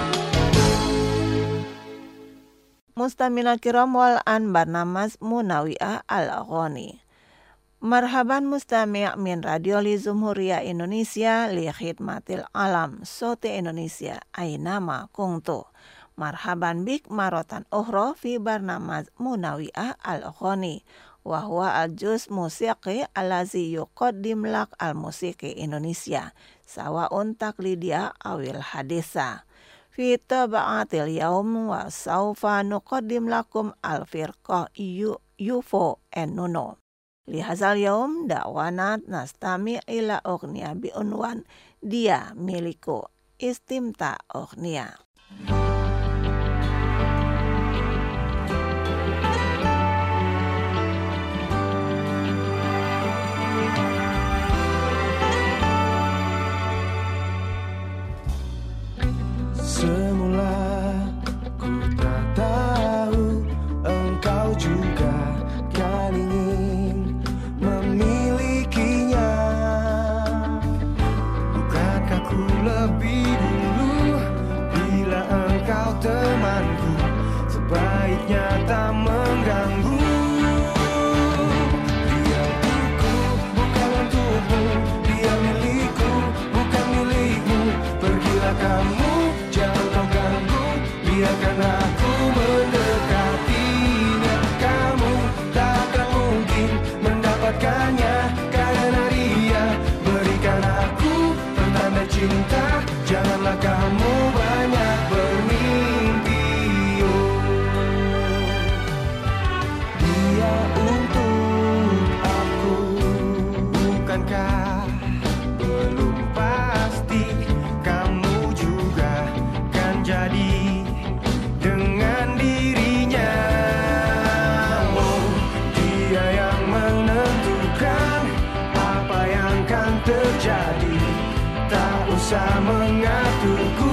S8: Mustamina kiram wal an barnamas Munawi'ah al-Aghani. Marhaban mustami' min Radio li Jumhuriyah Indonesia li khidmatil alam Sote Indonesia aynama kuntu. Marhaban bik marotan ukhra fi barnamaz Munawi'ah al-Aghani wa huwa al-juz musiqi allazi yuqaddim lak al-musiqi Indonesia sawa'un taqlidiyah awil haditha. Fi tabaatil yaum wa sawfa nuqaddim lakum al-firqah U F O and Nuno. Lihazal yaum da'wana nastami ila ughniya bi unwan dia miliku istimta ughniya.
S10: Semula ku tak tahu engkau juga kan ingin memilikinya. Bukankah ku lebih dulu bila engkau temanku, sebaiknya tak mengganggu. Dia untukku bukan untukmu, dia milikku bukan milikmu. Pergilah kamu, jangan kau ganggu, biarkan aku mendekatinya. Kamu tak akan mungkin mendapatkannya, karena dia berikan aku pertanda cinta. Janganlah kamu banyak bermimpi. Oh. Dia untuk aku, bukankah belum pasti kamu juga kan jadi dengan dirinya. Oh, dia yang menentukan apa yang kan terjadi, tak usah mengaturku.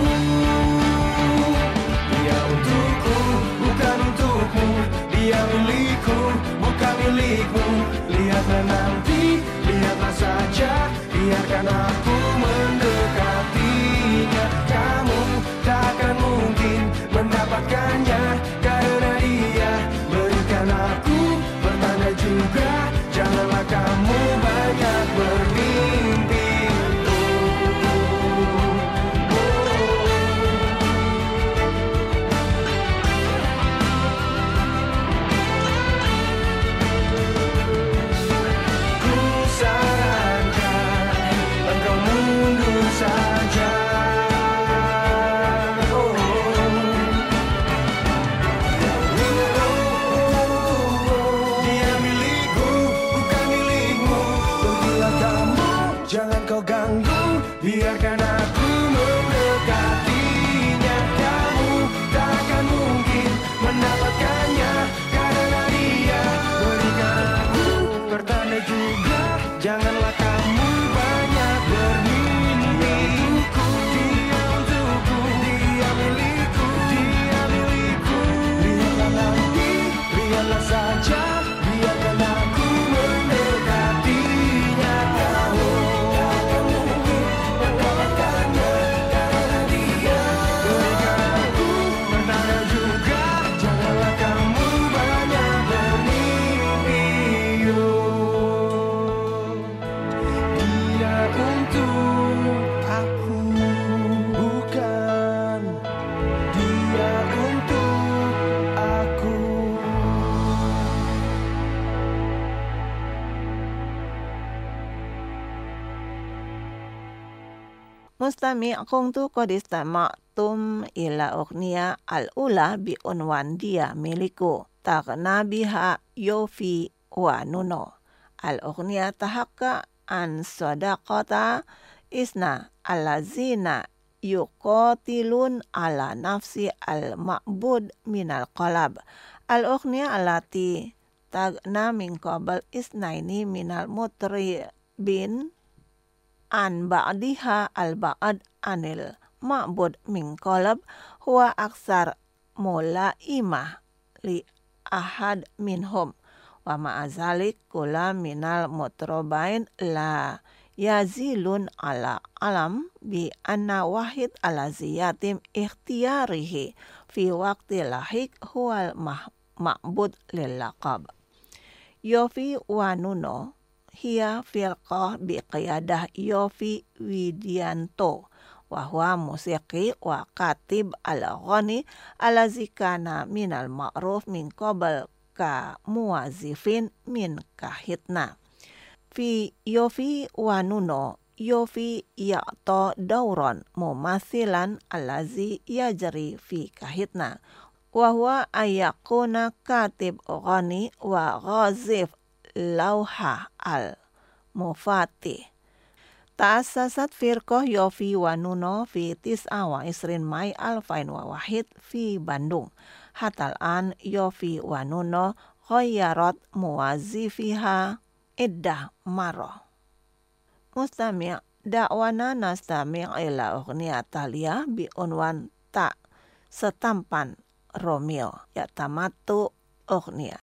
S10: Dia untukku bukan untukmu, dia milikku bukan milikmu. Lihatlah nanti, lihatlah saja, biarkan aku mendekatinya. Kamu tak akan mungkin mendapatkannya, karena dia berikan aku pertanda juga. Janganlah kamu banyak bermimpi. Ku sarankan engkau mundur saja. Oh,
S8: Mustami' kuntu qad istama'tum ila ughniya al-ula bi unwan dia miliku taghna biha Yofi wa Nuno. Al-ughniya tahakka an sadaqata isna allazina yuqatilun ala nafsi al-ma'bud minal qalab. Al-ughniya allati taghna min qabl isnaini minal mutribin an ba'diha al-ba'd anil ma'bud min qalab huwa aksar mulaimah li ahad minhum wa ma'azalik kula minal mutrobain la yazilun ala alam bi anna wahid ala ziyatim ikhtiyarihi fi waqti lahik huwal ma'bud lil laqab. Yofi wa Nuno hiya firqah bi qiyadah Yofi Widianto wa huwa musiqi wa katib al-ghani allazi kana minal ma'ruf min qabl ka muwazifin min kahitna. Fi Yofi wa Nuno Yofi ya'ta dauran mumathilan allazi yajri fi kahitna wa huwa ayakuna katib ghani wa ghazif lauha al-mufatih. Ta'assasat firqah Yofi wa Nuno fi tis'a wa isrin Mai alfain wa wahid fi Bandung. Hatal an Yofi wa Nuno ghayyarat muwazifiha iddah marah. Mustami' da'wana nastami' ila ughniya taliyah bi unwan tak setampan Romeo ya tamatu ughniya.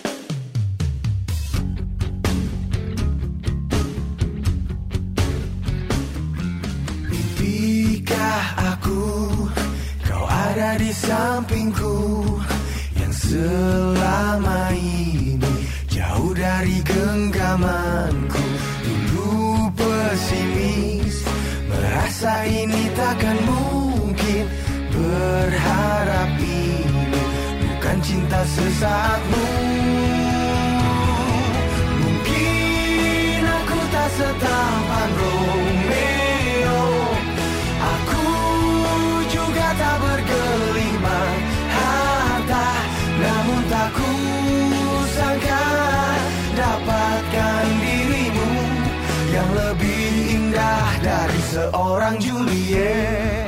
S10: Mimpikah aku kau ada di sampingku yang selama ini jauh dari genggamanku. Dulu pesimis merasa ini takkan mungkin, berharap ini bukan cinta sesaatmu. Mungkin aku tak setampan Romeo, aku juga tak bergelimang harta, namun tak kusangka dapatkan dirimu yang lebih indah dari seorang Juliet.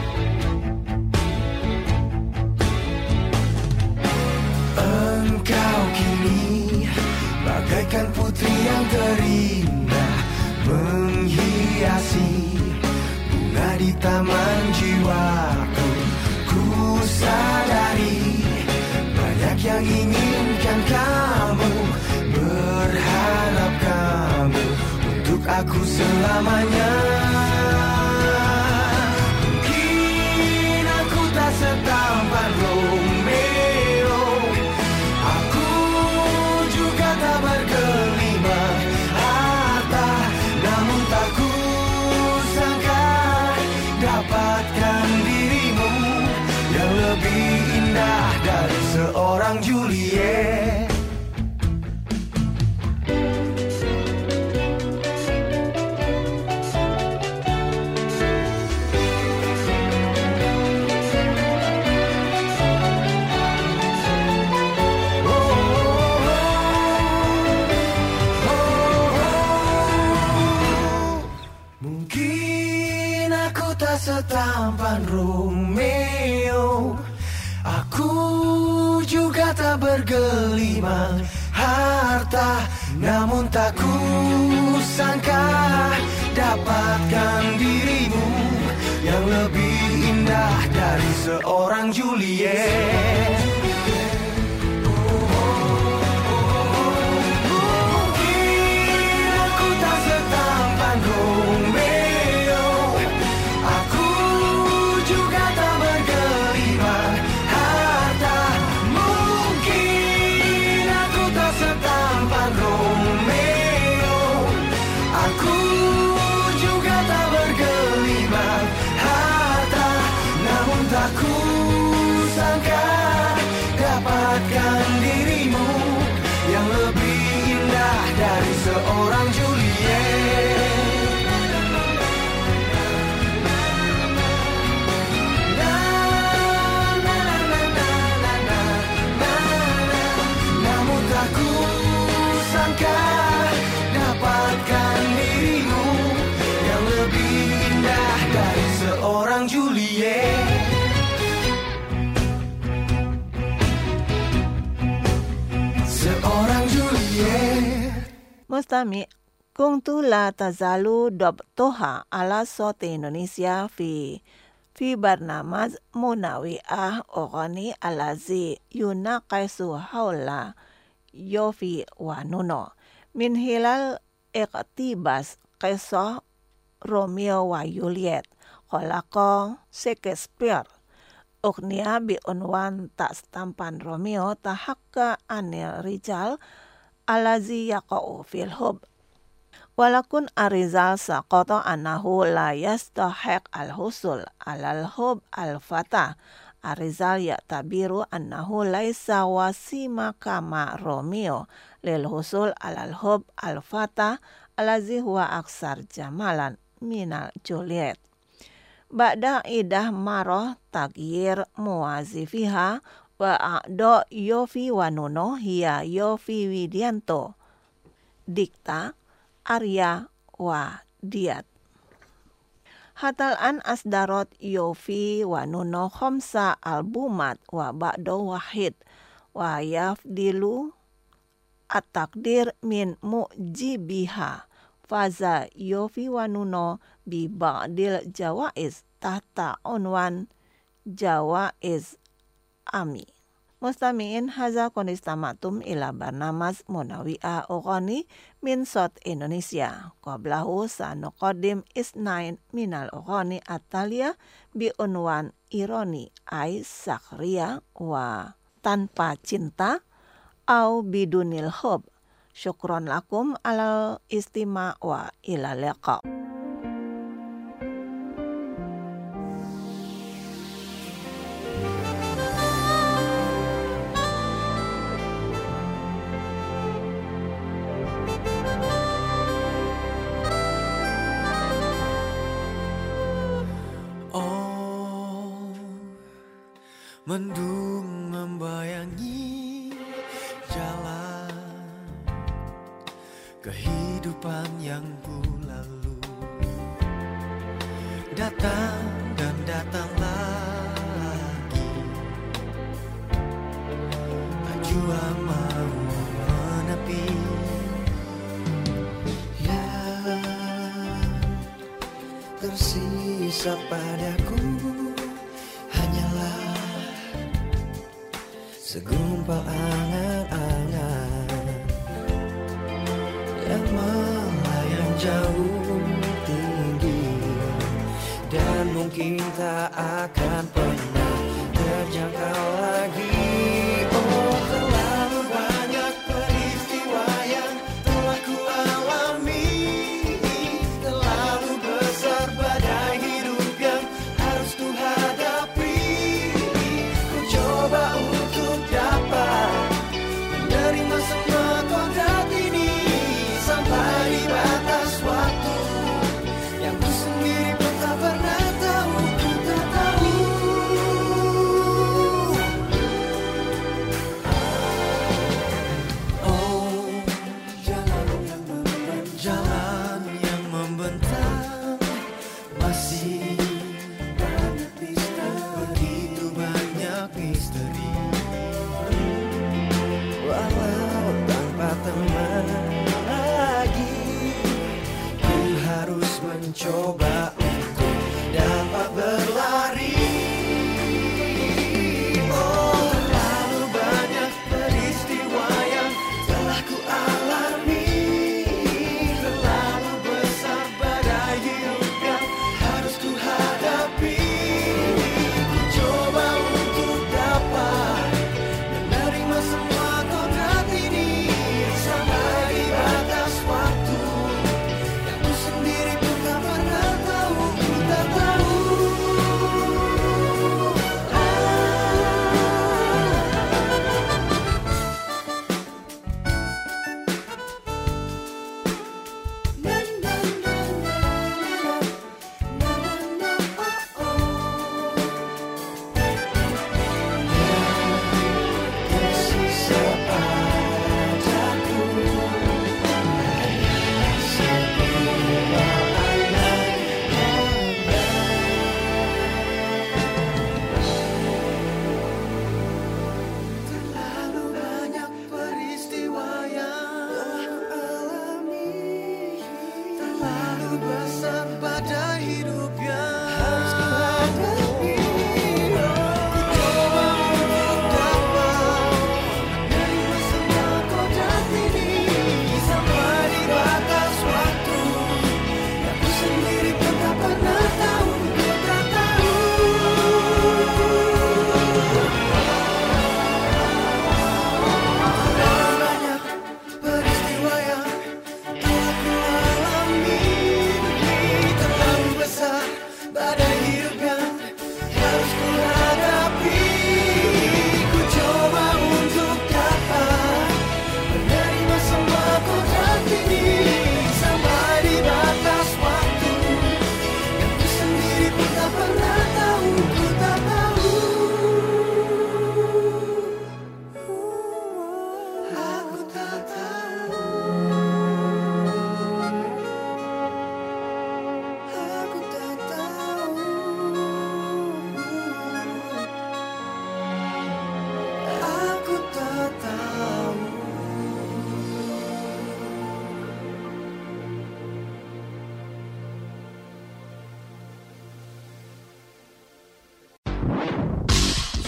S10: Engkau kini bagaikan putri yang terindah, menghiasi bunga di taman jiwaku. Ku sadari banyak yang inginkan kamu, berharap kamu untuk aku selamanya. Mungkin aku tak setampan Romeo, aku juga tak bergelimang harta, namun tak kusangka dapatkan dirimu yang lebih indah dari seorang Juliet. Mungkin aku tak setampan Romeo, aku juga tak bergelimang harta, namun tak kusangka dapatkan dirimu yang lebih indah dari seorang Juliet. Mungkin aku tak setampan Romeo, aku juga tak bergelimang harta, mungkin aku tak setampan Romeo, aku juga tak bergelimang harta, namun tak kusangka
S8: Mustami, kuntu la tazalu dobtoha ala sote Indonesia fi fi barnamaj munawi'ah oghani alazi yunaqaisu haula yofi wa nuno min hilal iqtibas qisah Romeo wa Juliet khalaqa Shakespeare ughniya bi unwan tak setampan Romeo tahakka anil rijal alazi yaqa'u fil hub walakun arizal saqata annahu la yastahiq al-husul alal hub al-fatah arizal ya'tabiru annahu laisa wasima kama Romeo lil husul alal hub al-fatah alazi huwa aksar jamalan minal Juliet. Ba'da idah maroh tagyir muwazifiha wa a'do Yofi wa Nuno hiya Yofi Widianto Dikta Arya wa Diat. Hatal an asdarot Yofi wa Nuno khamsa albumat wa ba'do wahid wa yafdilu at-takdir min mu'jibiha faza Yofi wa Nuno bi ba'dil jawaiz tahta unwan jawaiz ami. Mustami'in haza konistamatum ila barnamaz munawi'ah ughani min sot Indonesia. Qablahu sanuqadim isnain minal ughani at-talia bi unwan ironi ay sakhriya wa tanpa cinta au bidunil hub. Syukron lakum alal istima wa ila liqa.
S10: Mendung membayangi jalan kehidupan yang ku lalui, datang dan datang lagi, tak jua mau menepi. Yang tersisa padaku hanyalah segumpal angan-angan yang melayang jauh tinggi dan mungkin tak akan pernah terjangkau lagi. Oh, terlalu banyak peristiwa yang telah ku alami, terlalu besar badai hidup yang harus ku hadapi. Ku coba untuk dapat menerima semua kodrat ini sampai di batas waktu yang ku sendiri pun tak pernah tahu, ku tak tahu. Oh, jalan yang membentang, jalan yang membentang, masih banyak misteri, begitu banyak misteri. Walau tanpa teman lagi, ku harus mencoba untuk dapat berlari. Oh, terlalu banyak peristiwa yang telah ku alami, terlalu besar badai hidup yang harus ku hadapi. Ku coba untuk dapat menerima semua kodrat ini sampai di batas waktu yang ku sendiri pun tak pernah tahu.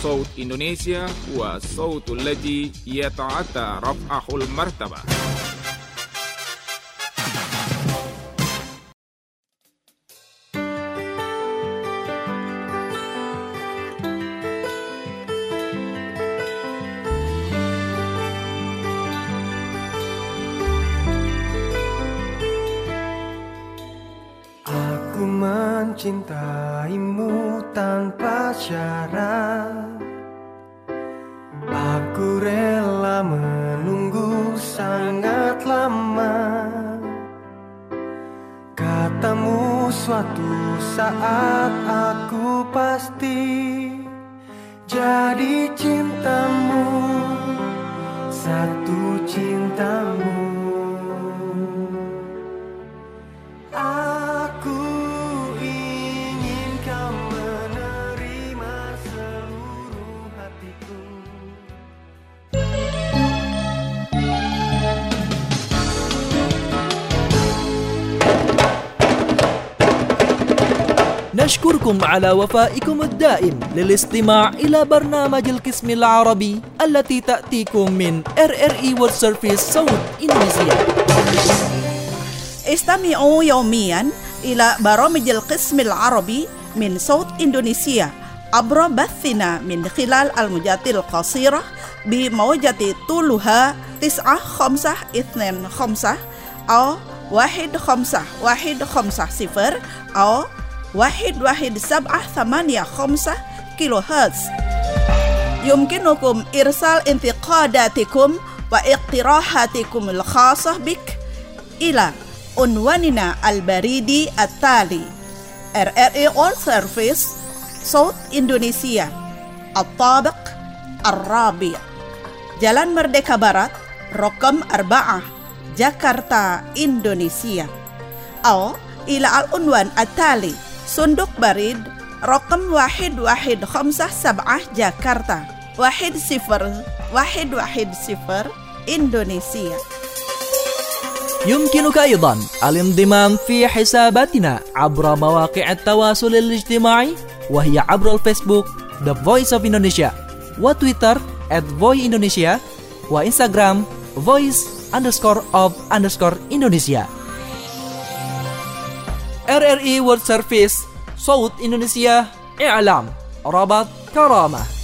S9: صوت إندونيسيا هو الصوت الذي يتعدى رفعه المرتبة.
S10: Aku mencintaimu tanpa syarat. Aku rela menunggu sangat lama. Katamu suatu saat aku pasti jadi cintamu, satu cintamu. Aku ingin kau menerima seluruh hatiku.
S2: نشكركم على وفائكم الدائم للاستماع إلى برنامج القسم العربي التي تأتيكم من إر إر إي World Service صوت إندونيسيا.
S1: استمعوا يوميا إلى برامج القسم العربي من صوت إندونيسيا عبر بثنا من خلال الموجات القصيرة بموجة طولها تسعة خمسة اثنين خمسة أو واحد خمسة واحد خمسة صفر أو واحد واحد سبعة ثمانية خمسة كيلو هرتز. يمكنكم إرسال انتقاداتكم واقتراحاتكم الخاصة بك إلى عنواننا البريدي التالي: إر إر إي World Service صوت إندونيسيا، الطابق الرابع، Jalan Merdeka Barat رقم أربعة، جاكرتا إندونيسيا. أو إلى العنوان التالي: صندوق بريد رقم واحد واحد خمسة سبعة جاكرتا واحد صفر واحد واحد صفر إندونيسيا.
S2: يمكنك أيضا الانضمام في حساباتنا عبر مواقع التواصل الاجتماعي، وهي عبر الفيسبوك The Voice of Indonesia، وتويتر at voice indonesia، وإنستغرام voice underscore of underscore Indonesia. إر إر إي World Service صوت إندونيسيا، إعلام، ربط، كرامة.